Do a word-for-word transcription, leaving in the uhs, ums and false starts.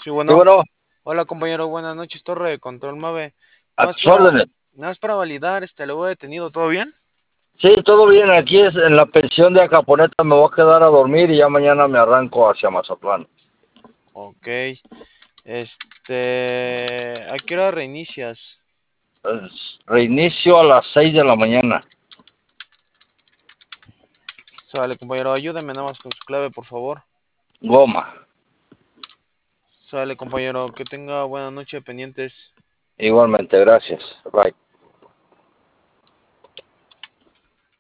Sí, Sí, bueno. bueno, Hola, compañero. Buenas noches, Torre de Control Mave. a Nada más tus para, órdenes. nada más para validar, este, lo he detenido, ¿todo bien? Sí, todo bien. Aquí es en la pensión de Acaponeta. Me voy a quedar a dormir y ya mañana me arranco hacia Mazatlán. Ok. Este, ¿a qué hora reinicias? Pues, reinicio a las seis de la mañana. Sale, compañero, ayúdeme nada más con su clave, por favor. Goma. Sale, compañero, que tenga buena noche pendientes. Igualmente, gracias. Bye.